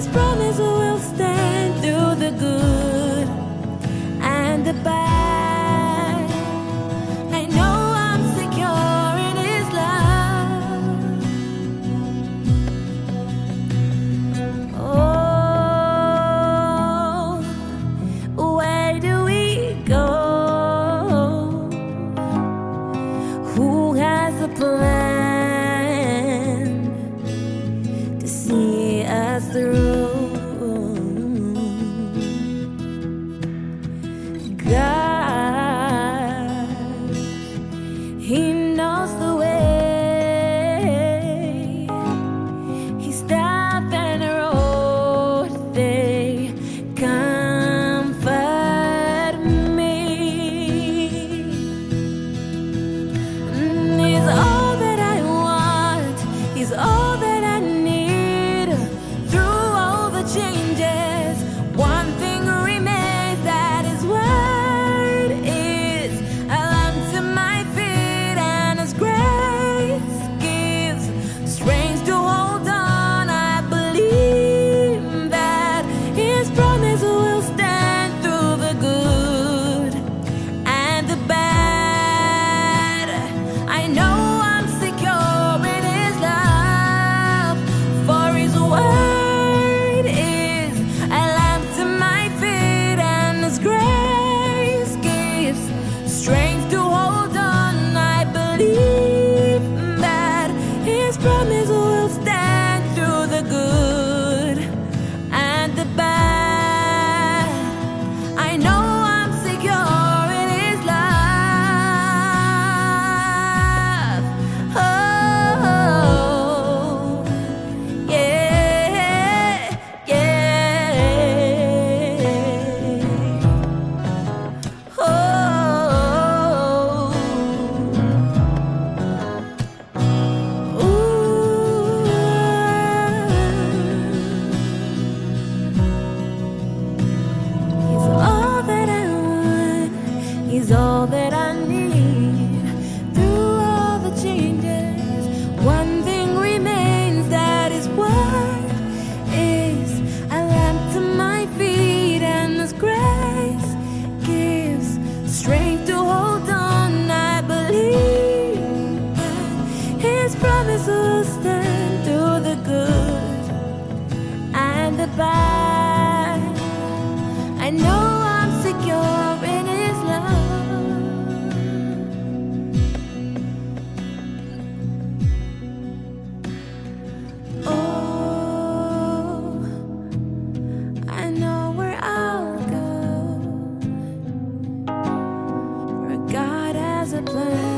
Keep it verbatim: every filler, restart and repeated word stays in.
His promise will stand through the good and the bad. I know I'm secure in His love. Oh, where do we go? Who has a plan to see us through? God, He knows the way. He's staff and road, they comfort me. He's all that I want, He's all that I need. Through all the changes, one thing remains, that His word is a lamp to my feet, and His grace gives strength to hold on. I believe that His promise will stand through the good and the bad. I know I'm secure in His love, for His word is a lamp to my feet, and His grace gives strength to hold on. I believe that His promise will stand through the good and the bad. I know I'm secure in His love. Oh, yeah, yeah. Oh, He's all that I want, He's all that I need. Through all the changes, one thing remains, that His word is a lamp to my feet, and His grace gives strength to hold on. I believe that His promise will stand through the good and the bad. I know I'm secure in His love. Oh, I know where I'll go, for God has a plan.